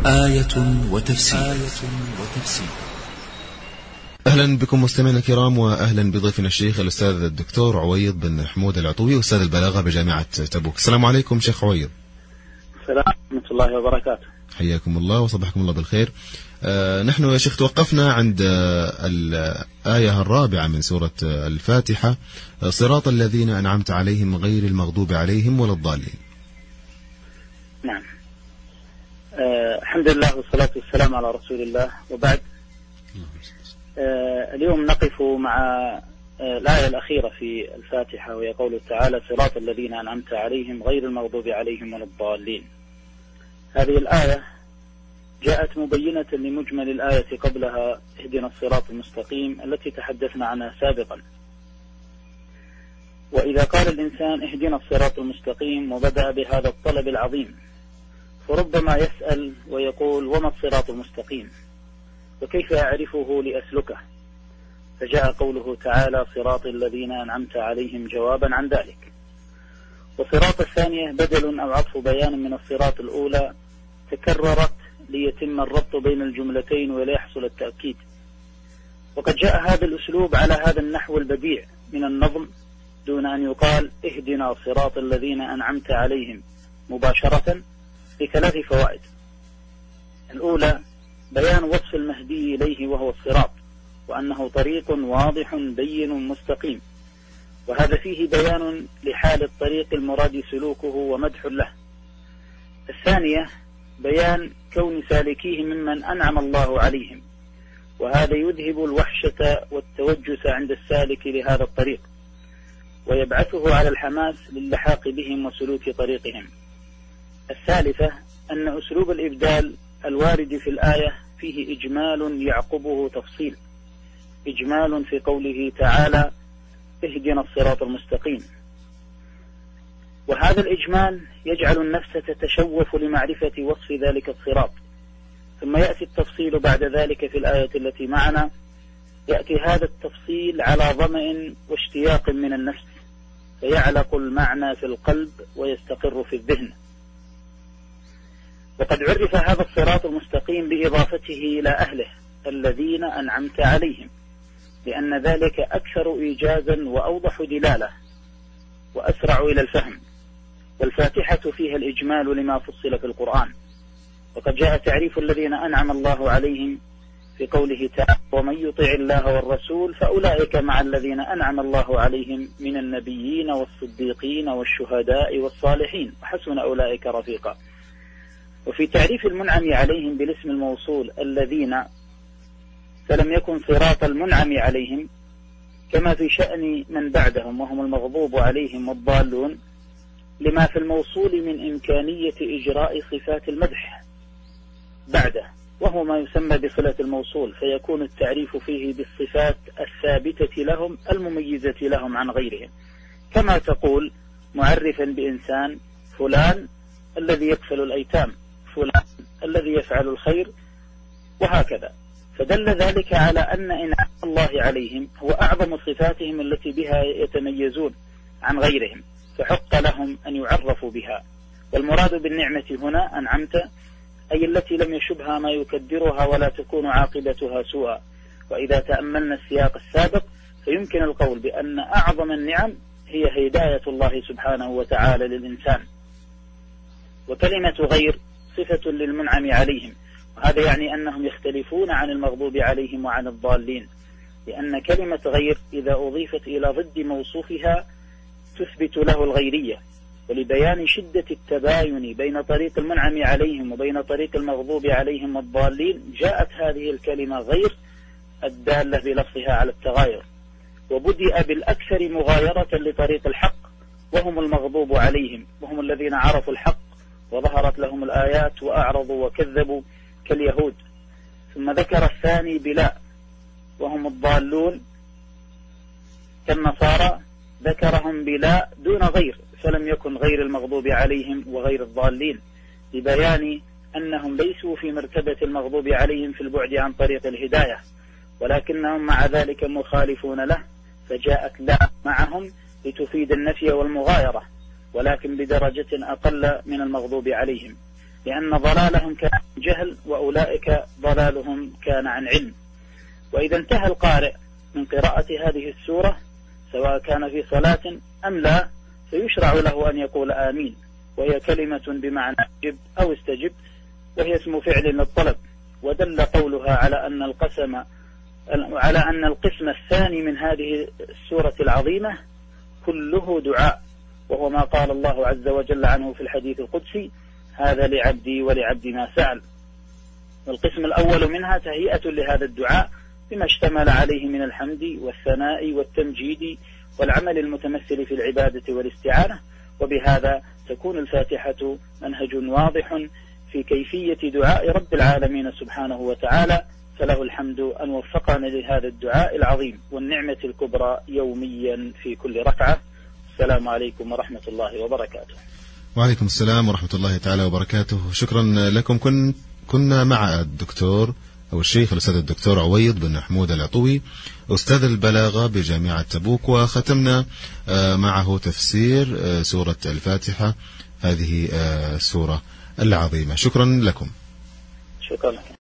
آية وتفسير. أهلا بكم مستمعينا الكرام، وأهلا بضيفنا الشيخ الأستاذ الدكتور عويض بن حمود العطوي، أستاذ البلاغة بجامعة تبوك. السلام عليكم شيخ عويض. السلام ورحمة الله وبركاته. حياكم الله وصبحكم الله بالخير. نحن يا شيخ توقفنا عند الآية الرابعة من سورة الفاتحة، صراط الذين أنعمت عليهم غير المغضوب عليهم ولا الضالين. نعم. الحمد لله والصلاة والسلام على رسول الله، وبعد. اليوم نقف مع الآية الأخيرة في الفاتحة، وهي قوله تعالى: صراط الذين أنعمت عليهم غير المغضوب عليهم ولا الضالين. هذه الآية جاءت مبينة لمجمل الآية قبلها: اهدنا الصراط المستقيم، التي تحدثنا عنها سابقا. وإذا قال الإنسان اهدنا الصراط المستقيم وبدأ بهذا الطلب العظيم، فربما يسأل ويقول: وما الصراط المستقيم؟ وكيف أعرفه لأسلكه؟ فجاء قوله تعالى: صراط الذين أنعمت عليهم جوابا عن ذلك. وصراط الثانية بدل أو عطف بيان من الصراط الأولى، تكررت ليتم الربط بين الجملتين ولا يحصل التأكيد. وقد جاء هذا الأسلوب على هذا النحو البديع من النظم دون أن يقال اهدنا صراط الذين أنعمت عليهم مباشرة، بثلاث فوائد. الأولى: بيان وصف المهدي إليه وهو الصراط، وأنه طريق واضح بين مستقيم، وهذا فيه بيان لحال الطريق المراد سلوكه ومدح له. الثانية: بيان كون سالكيه ممن أنعم الله عليهم، وهذا يذهب الوحشة والتوجس عند السالك لهذا الطريق، ويبعثه على الحماس للحاق بهم وسلوك طريقهم. الثالثة: أن أسلوب الإبدال الوارد في الآية فيه إجمال يعقبه تفصيل، إجمال في قوله تعالى: اهدنا الصراط المستقيم. وهذا الإجمال يجعل النفس تتشوف لمعرفة وصف ذلك الصراط، ثم يأتي التفصيل بعد ذلك في الآية التي معنا. يأتي هذا التفصيل على ظمأ واشتياق من النفس، فيعلق المعنى في القلب ويستقر في الذهن. وقد عرف هذا الصراط المستقيم بإضافته إلى أهله الذين أنعمت عليهم، لأن ذلك أكثر إيجازا وأوضح دلالة وأسرع إلى الفهم، والفاتحة فيها الإجمال لما فصل في القرآن. وقد جاء تعريف الذين أنعم الله عليهم في قوله تعالى: ومن يطع الله والرسول فأولئك مع الذين أنعم الله عليهم من النبيين والصديقين والشهداء والصالحين وحسن أولئك رفيقا. وفي تعريف المنعم عليهم بالاسم الموصول الذين، فلم يكن صراط المنعم عليهم، كما في شأن من بعدهم وهم المغضوب عليهم والضالون، لما في الموصول من إمكانية إجراء صفات المدح بعده، وهو ما يسمى بصلة الموصول، فيكون التعريف فيه بالصفات الثابتة لهم المميزة لهم عن غيرهم، كما تقول معرفا بإنسان: فلان الذي يكفل الأيتام، فلان الذي يفعل الخير، وهكذا. فدل ذلك على أن إنعام الله عليهم هو أعظم صفاتهم التي بها يتميزون عن غيرهم، فحق لهم أن يعرفوا بها. والمراد بالنعمة هنا أنعمت، أي التي لم يشبها ما يكدرها ولا تكون عاقبتها سوءا. وإذا تأملنا السياق السابق فيمكن القول بأن أعظم النعم هي هداية الله سبحانه وتعالى للإنسان. وكلمة غير صفة للمنعم عليهم، وهذا يعني أنهم يختلفون عن المغضوب عليهم وعن الضالين، لأن كلمة غير إذا أضيفت إلى ضد موصوفها تثبت له الغيرية. ولبيان شدة التباين بين طريق المنعم عليهم وبين طريق المغضوب عليهم والضالين جاءت هذه الكلمة غير الدالة بلفظها على التغاير، وبدأ بالأكثر مغايرة لطريق الحق، وهم المغضوب عليهم، وهم الذين عرفوا الحق وظهرت لهم الآيات وأعرضوا وكذبوا كاليهود. ثم ذكر الثاني بلا، وهم الضالون كالنصارى، ذكرهم بلا دون غير، فلم يكن غير المغضوب عليهم وغير الضالين، لبيان أنهم ليسوا في مرتبة المغضوب عليهم في البعد عن طريق الهداية، ولكنهم مع ذلك مخالفون له، فجاءت لا معهم لتفيد النفي والمغايرة، ولكن بدرجة أقل من المغضوب عليهم، لأن ضلالهم كان عن جهل وأولئك ضلالهم كان عن علم. وإذا انتهى القارئ من قراءة هذه السورة سواء كان في صلاة أم لا فيشرع له أن يقول آمين، وهي كلمة بمعنى أجب أو استجب، وهي اسم فعل للطلب. ودل قولها على أن القسم الثاني من هذه السورة العظيمة كله دعاء، وهو ما قال الله عز وجل عنه في الحديث القدسي: هذا لعبدي ولعبدي ما سأل. والقسم الأول منها تهيئة لهذا الدعاء بما اشتمل عليه من الحمد والثناء والتمجيد والعمل المتمثل في العبادة والاستعانة. وبهذا تكون الفاتحة منهج واضح في كيفية دعاء رب العالمين سبحانه وتعالى، فله الحمد أن وفقنا لهذا الدعاء العظيم والنعمة الكبرى يوميا في كل ركعة. السلام عليكم ورحمة الله وبركاته. وعليكم السلام ورحمة الله تعالى وبركاته. شكرا لكم. كنا مع الدكتور أو الشيخ الأستاذ الدكتور عويض بن محمود العطوي أستاذ البلاغة بجامعة تبوك، وختمنا معه تفسير سورة الفاتحة، هذه السورة العظيمة. شكرا لكم. شكرا لك.